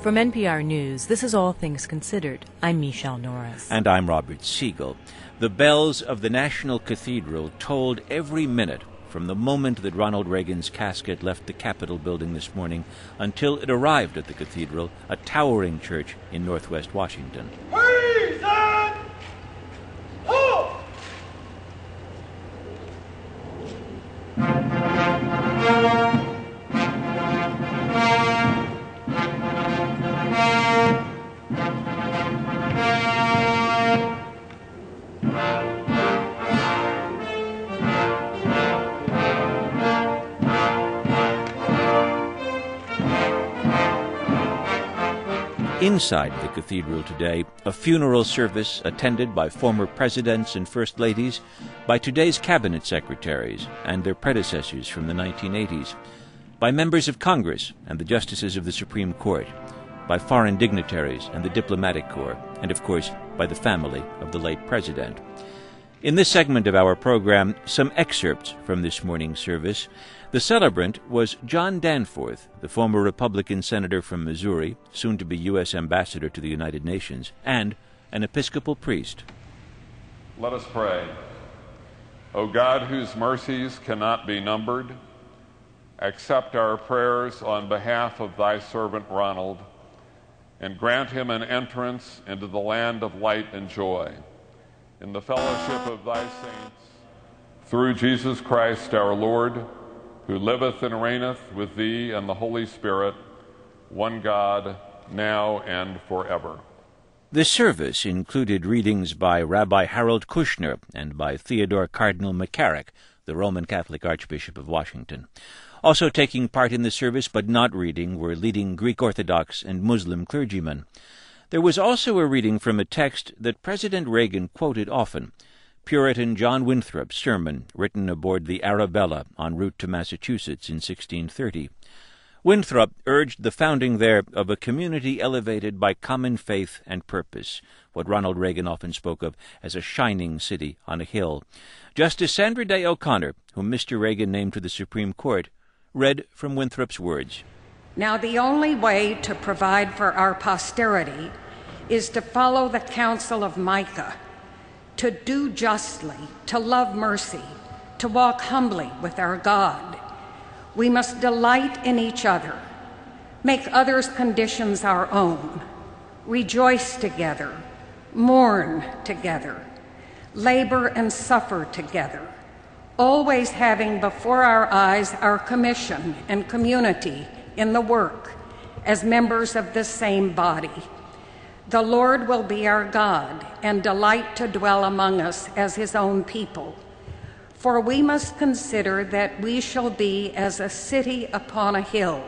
From NPR News, this is All Things Considered. I'm Michelle Norris. And I'm Robert Siegel. The bells of the National Cathedral tolled every minute from the moment that Ronald Reagan's casket left the Capitol building this morning until it arrived at the cathedral, a towering church in northwest Washington. Praise and hope! Inside the cathedral today, a funeral service attended by former presidents and first ladies, by today's cabinet secretaries and their predecessors from the 1980s, by members of Congress and the justices of the Supreme Court, by foreign dignitaries and the diplomatic corps, and of course by the family of the late president. In this segment of our program, some excerpts from this morning's service. The celebrant was John Danforth, the former Republican senator from Missouri, soon to be U.S. ambassador to the United Nations, and an Episcopal priest. Let us pray. O God, whose mercies cannot be numbered, accept our prayers on behalf of thy servant Ronald, and grant him an entrance into the land of light and joy, in the fellowship of thy saints, through Jesus Christ our Lord, who liveth and reigneth with thee and the Holy Spirit, one God, now and forever. The service included readings by Rabbi Harold Kushner and by Theodore Cardinal McCarrick, the Roman Catholic Archbishop of Washington. Also taking part in the service but not reading were leading Greek Orthodox and Muslim clergymen. There was also a reading from a text that President Reagan quoted often, Puritan John Winthrop's sermon written aboard the Arabella en route to Massachusetts in 1630. Winthrop urged the founding there of a community elevated by common faith and purpose, what Ronald Reagan often spoke of as a shining city on a hill. Justice Sandra Day O'Connor, whom Mr. Reagan named to the Supreme Court, read from Winthrop's words. Now the only way to provide for our posterity is to follow the counsel of Micah, to do justly, to love mercy, to walk humbly with our God. We must delight in each other, make others' conditions our own, rejoice together, mourn together, labor and suffer together, always having before our eyes our commission and community in the work as members of the same body. The Lord will be our God and delight to dwell among us as his own people. For we must consider that we shall be as a city upon a hill.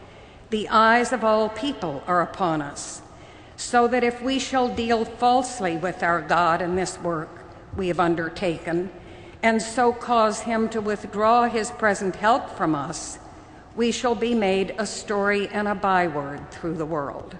The eyes of all people are upon us, so that if we shall deal falsely with our God in this work we have undertaken, and so cause him to withdraw his present help from us, we shall be made a story and a byword through the world.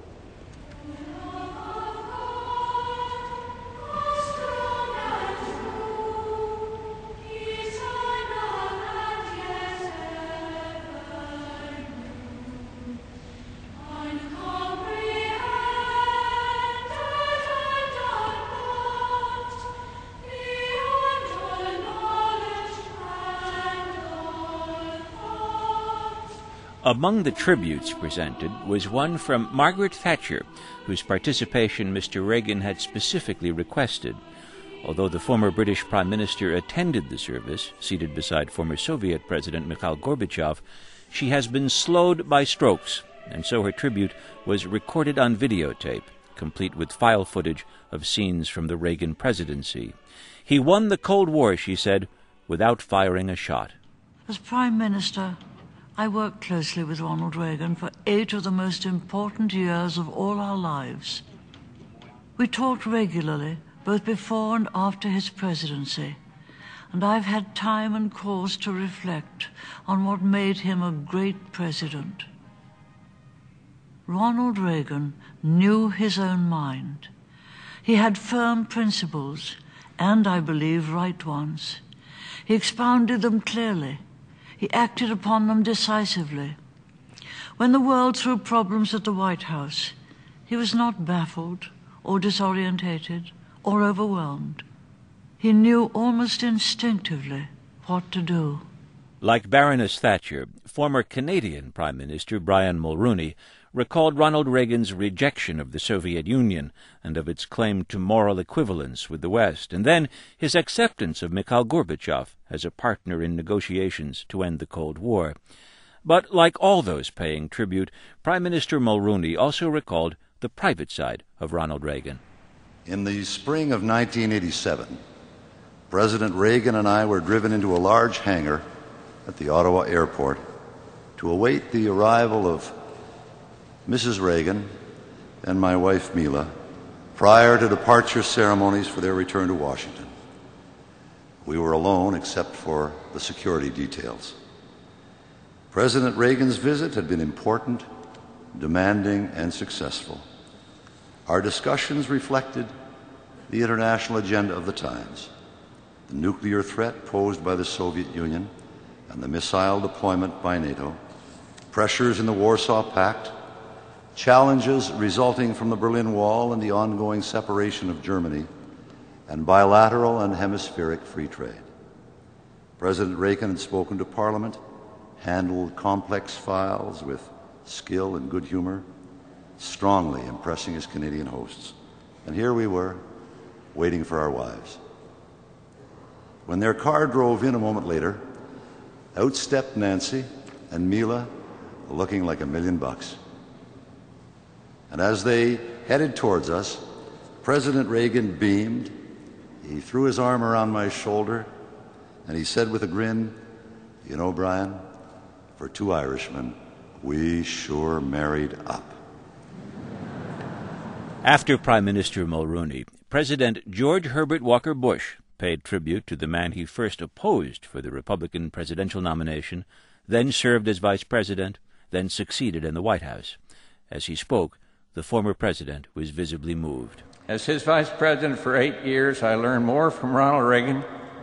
Among the tributes presented was one from Margaret Thatcher, whose participation Mr. Reagan had specifically requested. Although the former British Prime Minister attended the service, seated beside former Soviet President Mikhail Gorbachev, she has been slowed by strokes, and so her tribute was recorded on videotape, complete with file footage of scenes from the Reagan presidency. He won the Cold War, she said, without firing a shot. As Prime Minister, I worked closely with Ronald Reagan for 8 of the most important years of all our lives. We talked regularly, both before and after his presidency, and I've had time and cause to reflect on what made him a great president. Ronald Reagan knew his own mind. He had firm principles, and I believe right ones. He expounded them clearly. He acted upon them decisively. When the world threw problems at the White House, he was not baffled or disorientated or overwhelmed. He knew almost instinctively what to do. Like Baroness Thatcher, former Canadian Prime Minister Brian Mulroney recalled Ronald Reagan's rejection of the Soviet Union and of its claim to moral equivalence with the West, and then his acceptance of Mikhail Gorbachev as a partner in negotiations to end the Cold War. But like all those paying tribute, Prime Minister Mulroney also recalled the private side of Ronald Reagan. In the spring of 1987, President Reagan and I were driven into a large hangar at the Ottawa airport to await the arrival of Mrs. Reagan and my wife Mila prior to departure ceremonies for their return to Washington. We were alone except for the security details. President Reagan's visit had been important, demanding, and successful. Our discussions reflected the international agenda of the times, the nuclear threat posed by the Soviet Union and the missile deployment by NATO, pressures in the Warsaw Pact, challenges resulting from the Berlin Wall and the ongoing separation of Germany, and bilateral and hemispheric free trade. President Reagan had spoken to Parliament, handled complex files with skill and good humor, strongly impressing his Canadian hosts. And here we were, waiting for our wives. When their car drove in a moment later, out stepped Nancy and Mila, looking like $1 million. And as they headed towards us, President Reagan beamed. He threw his arm around my shoulder, and he said with a grin, "You know, Brian, for two Irishmen, we sure married up." After Prime Minister Mulroney, President George Herbert Walker Bush paid tribute to the man he first opposed for the Republican presidential nomination, then served as vice president, then succeeded in the White House. As he spoke, the former president was visibly moved. As his vice president for 8 years, I learned more from Ronald Reagan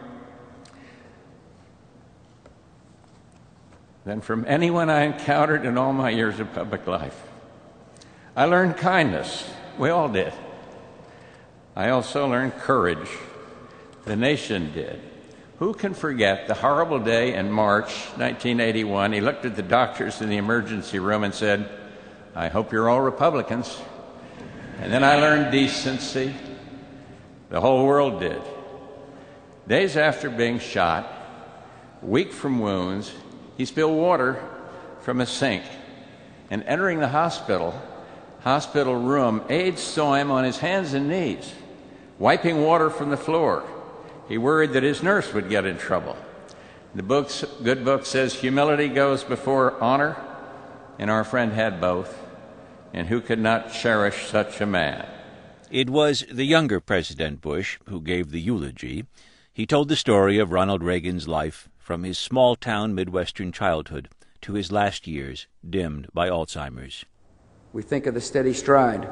than from anyone I encountered in all my years of public life. I learned kindness. We all did. I also learned courage. The nation did. Who can forget the horrible day in March 1981? He looked at the doctors in the emergency room and said, "I hope you're all Republicans." And then I learned decency. The whole world did. Days after being shot, weak from wounds, he spilled water from a sink. And entering the hospital room, aides saw him on his hands and knees, wiping water from the floor. He worried that his nurse would get in trouble. The good book says humility goes before honor, and our friend had both. And who could not cherish such a man? It was the younger President Bush who gave the eulogy. He told the story of Ronald Reagan's life from his small-town Midwestern childhood to his last years dimmed by Alzheimer's. We think of the steady stride,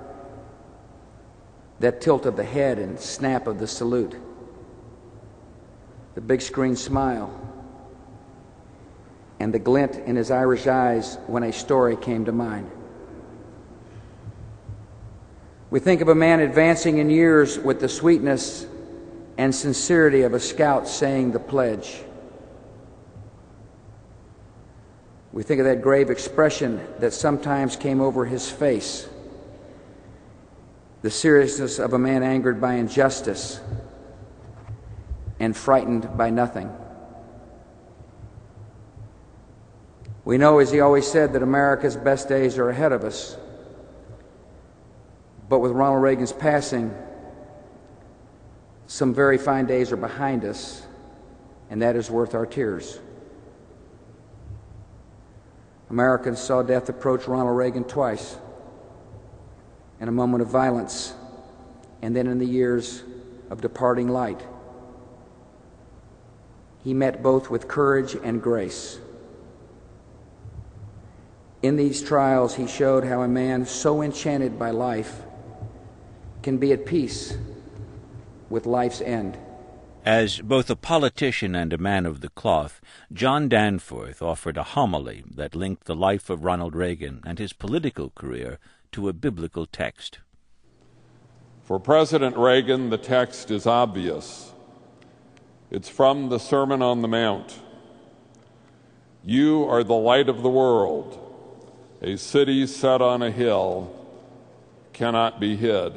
that tilt of the head and snap of the salute, the big screen smile, and the glint in his Irish eyes when a story came to mind. We think of a man advancing in years with the sweetness and sincerity of a scout saying the pledge. We think of that grave expression that sometimes came over his face, the seriousness of a man angered by injustice and frightened by nothing. We know, as he always said, that America's best days are ahead of us. But with Ronald Reagan's passing, some very fine days are behind us, and that is worth our tears. Americans saw death approach Ronald Reagan twice, in a moment of violence, and then in the years of departing light. He met both with courage and grace. In these trials, he showed how a man so enchanted by life can be at peace with life's end. As both a politician and a man of the cloth, John Danforth offered a homily that linked the life of Ronald Reagan and his political career to a biblical text. For President Reagan, the text is obvious. It's from the Sermon on the Mount. You are the light of the world. A city set on a hill cannot be hid.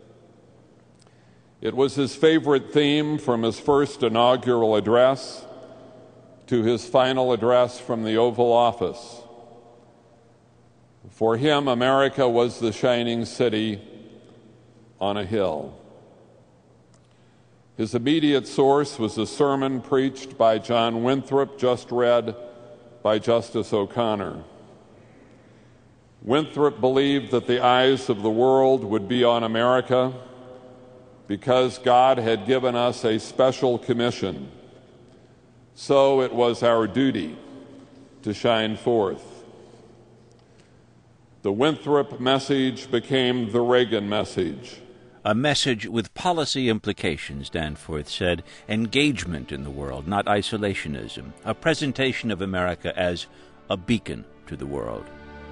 It was his favorite theme from his first inaugural address to his final address from the Oval Office. For him, America was the shining city on a hill. His immediate source was a sermon preached by John Winthrop, just read by Justice O'Connor. Winthrop believed that the eyes of the world would be on America because God had given us a special commission. So it was our duty to shine forth. The Winthrop message became the Reagan message. A message with policy implications, Danforth said, engagement in the world, not isolationism, a presentation of America as a beacon to the world.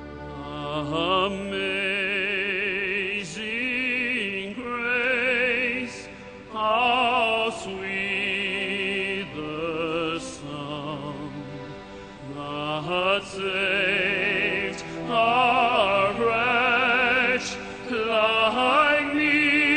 Amazing grace, how sweet the sound that saved a wretch like me.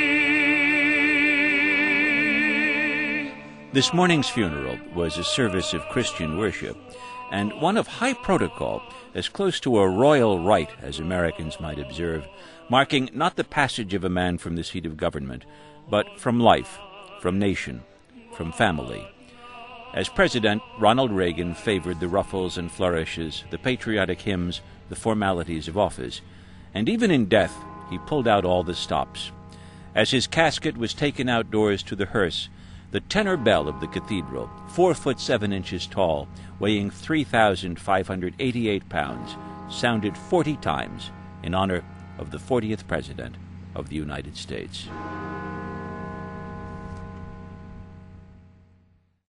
This morning's funeral was a service of Christian worship, and one of high protocol, as close to a royal rite as Americans might observe, marking not the passage of a man from the seat of government, but from life, from nation, from family. As president, Ronald Reagan favored the ruffles and flourishes, the patriotic hymns, the formalities of office, and even in death he pulled out all the stops. As his casket was taken outdoors to the hearse, the tenor bell of the cathedral, 4 foot 7 inches tall, weighing 3,588 pounds, sounded 40 times in honor of the 40th President of the United States.